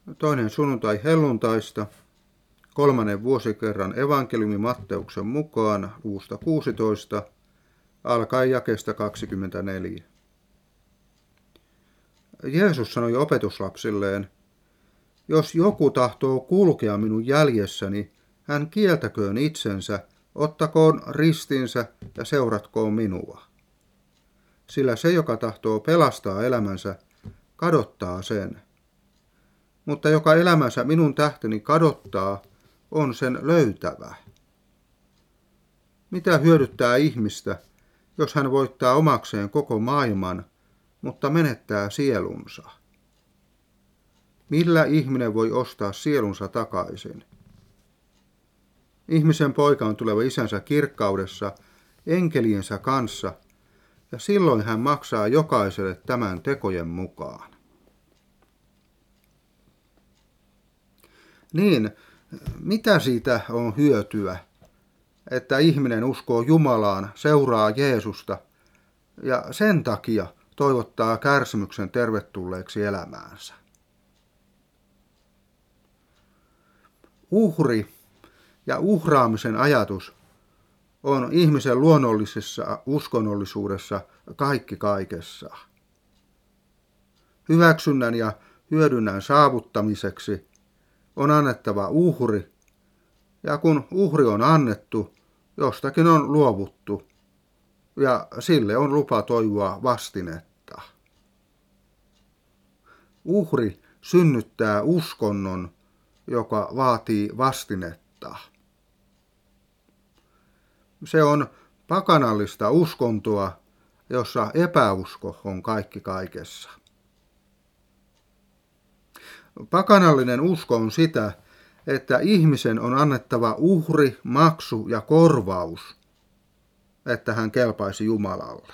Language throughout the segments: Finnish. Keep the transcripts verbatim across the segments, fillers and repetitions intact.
Toinen sunnuntai helluntaista, kolmannen vuosikerran evankeliumi Matteuksen mukaan luvusta kuusitoista, alkaen jakeesta kaksikymmentäneljä. Jeesus sanoi opetuslapsilleen, jos joku tahtoo kulkea minun jäljessäni, hän kieltäköön itsensä, ottakoon ristinsä ja seuratkoon minua. Sillä se, joka tahtoo pelastaa elämänsä, kadottaa sen. Mutta joka elämänsä minun tähteni kadottaa, on sen löytävä. Mitä hyödyttää ihmistä, jos hän voittaa omakseen koko maailman, mutta menettää sielunsa? Millä ihminen voi ostaa sielunsa takaisin? Ihmisen poika on tuleva isänsä kirkkaudessa, enkeliensä kanssa, ja silloin hän maksaa jokaiselle tämän tekojen mukaan. Niin, mitä siitä on hyötyä, että ihminen uskoo Jumalaan, seuraa Jeesusta ja sen takia toivottaa kärsimyksen tervetulleeksi elämäänsä? Uhri ja uhraamisen ajatus on ihmisen luonnollisessa uskonnollisuudessa kaikki kaikessa. Hyväksynnän ja hyödynnän saavuttamiseksi on annettava uhri, ja kun uhri on annettu, jostakin on luovuttu, ja sille on lupa toivoa vastinetta. Uhri synnyttää uskonnon, joka vaatii vastinetta. Se on pakanallista uskontoa, jossa epäusko on kaikki kaikessa. Pakanallinen usko on sitä, että ihmisen on annettava uhri, maksu ja korvaus, että hän kelpaisi Jumalalle.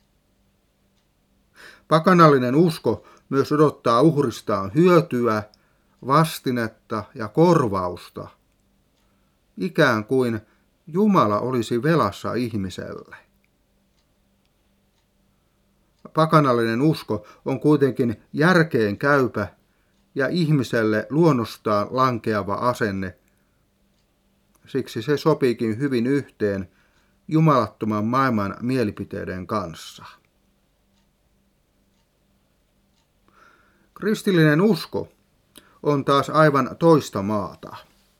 Pakanallinen usko myös odottaa uhristaan hyötyä, vastinetta ja korvausta, ikään kuin Jumala olisi velassa ihmiselle. Pakanallinen usko on kuitenkin järkeen käypä ja ihmiselle luonnostaan lankeava asenne. Siksi se sopiikin hyvin yhteen jumalattoman maailman mielipiteiden kanssa. Kristillinen usko on taas aivan toista maata.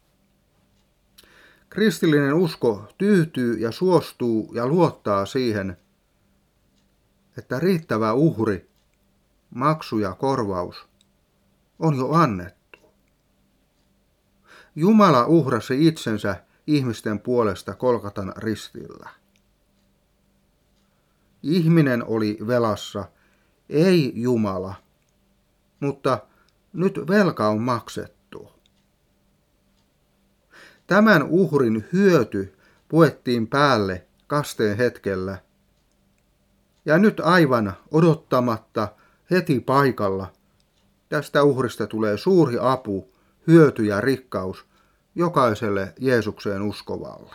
Kristillinen usko tyytyy ja suostuu ja luottaa siihen, että riittävä uhri, maksu ja korvaus on jo annettu. Jumala uhrasi itsensä ihmisten puolesta Golgatan ristillä. Ihminen oli velassa, ei Jumala, mutta nyt velka on maksettu. Tämän uhrin hyöty puettiin päälle kasteen hetkellä, ja nyt aivan odottamatta heti paikalla tästä uhrista tulee suuri apu, hyöty ja rikkaus jokaiselle Jeesukseen uskovalle.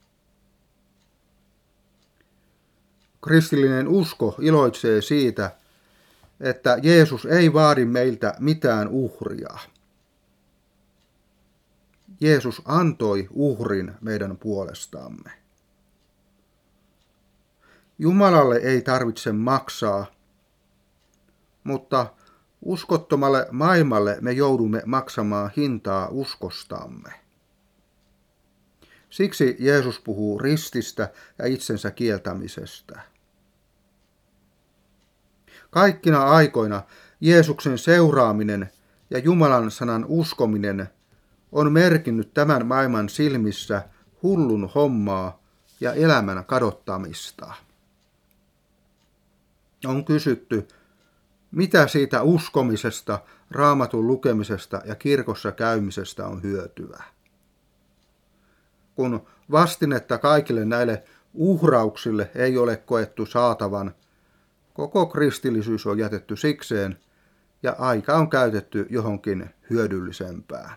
Kristillinen usko iloitsee siitä, että Jeesus ei vaadi meiltä mitään uhria. Jeesus antoi uhrin meidän puolestamme. Jumalalle ei tarvitse maksaa, mutta uskottomalle maailmalle me joudumme maksamaan hintaa uskostamme. Siksi Jeesus puhuu rististä ja itsensä kieltämisestä. Kaikkina aikoina Jeesuksen seuraaminen ja Jumalan sanan uskominen on merkinnyt tämän maailman silmissä hullun hommaa ja elämän kadottamista. On kysytty, mitä siitä uskomisesta, raamatun lukemisesta ja kirkossa käymisestä on hyötyä? Kun vastinetta kaikille näille uhrauksille ei ole koettu saatavan, koko kristillisyys on jätetty sikseen ja aika on käytetty johonkin hyödyllisempään.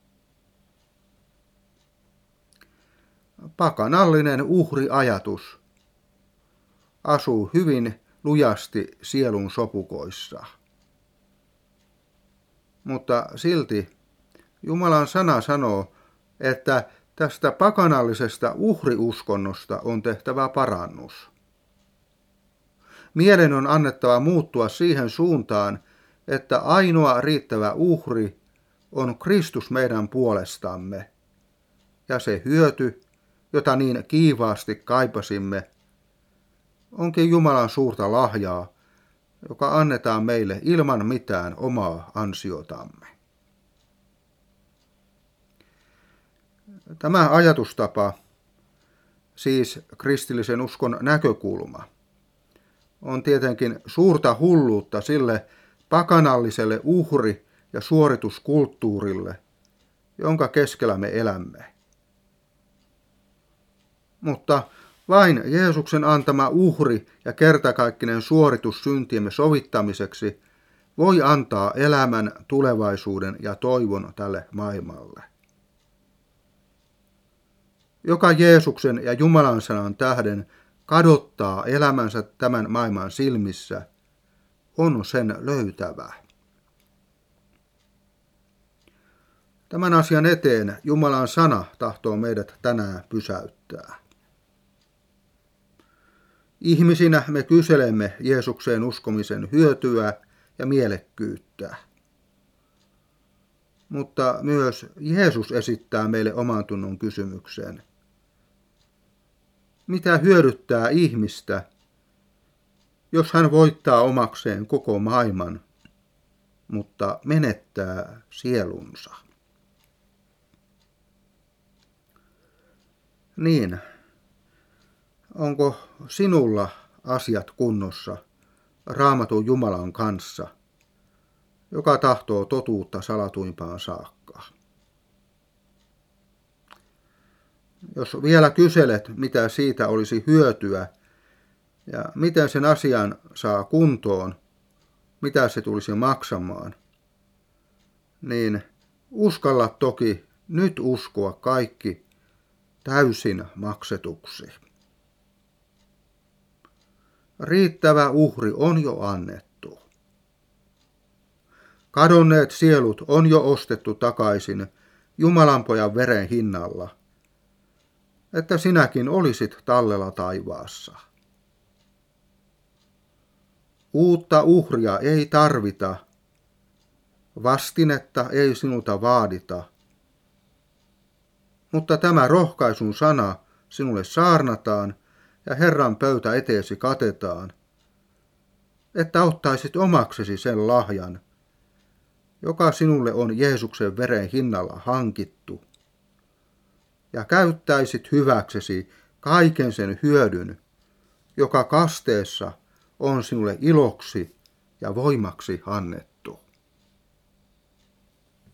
Pakanallinen uhriajatus asuu hyvin lujasti sielun sopukoissa. Mutta silti Jumalan sana sanoo, että tästä pakanallisesta uhriuskonnosta on tehtävä parannus. Mielen on annettava muuttua siihen suuntaan, että ainoa riittävä uhri on Kristus meidän puolestamme. Ja se hyöty, jota niin kiivaasti kaipasimme, onkin Jumalan suurta lahjaa, joka annetaan meille ilman mitään omaa ansiotamme. Tämä ajatustapa, siis kristillisen uskon näkökulma, on tietenkin suurta hulluutta sille pakanalliselle uhri- ja suorituskulttuurille, jonka keskellä me elämme. Mutta vain Jeesuksen antama uhri ja kertakaikkinen suoritus syntiemme sovittamiseksi voi antaa elämän, tulevaisuuden ja toivon tälle maailmalle. Joka Jeesuksen ja Jumalan sanan tähden kadottaa elämänsä tämän maailman silmissä, on sen löytävä. Tämän asian eteen Jumalan sana tahtoo meidät tänään pysäyttää. Ihmisinä me kyselemme Jeesukseen uskomisen hyötyä ja mielekkyyttä. Mutta myös Jeesus esittää meille oman tunnon kysymyksen. Mitä hyödyttää ihmistä, jos hän voittaa omakseen koko maailman, mutta menettää sielunsa? Niin, onko sinulla asiat kunnossa Raamatun Jumalan kanssa, joka tahtoo totuutta salatuimpaan saakka? Jos vielä kyselet, mitä siitä olisi hyötyä ja miten sen asian saa kuntoon, mitä se tulisi maksamaan, niin uskalla toki nyt uskoa kaikki täysin maksetuksi. Riittävä uhri on jo annettu. Kadonneet sielut on jo ostettu takaisin Jumalanpojan veren hinnalla, että sinäkin olisit tallella taivaassa. Uutta uhria ei tarvita, vastinetta ei sinulta vaadita, mutta tämä rohkaisun sana sinulle saarnataan ja Herran pöytä eteesi katetaan, että ottaisit omaksesi sen lahjan, joka sinulle on Jeesuksen veren hinnalla hankittu, ja käyttäisit hyväksesi kaiken sen hyödyn, joka kasteessa on sinulle iloksi ja voimaksi annettu.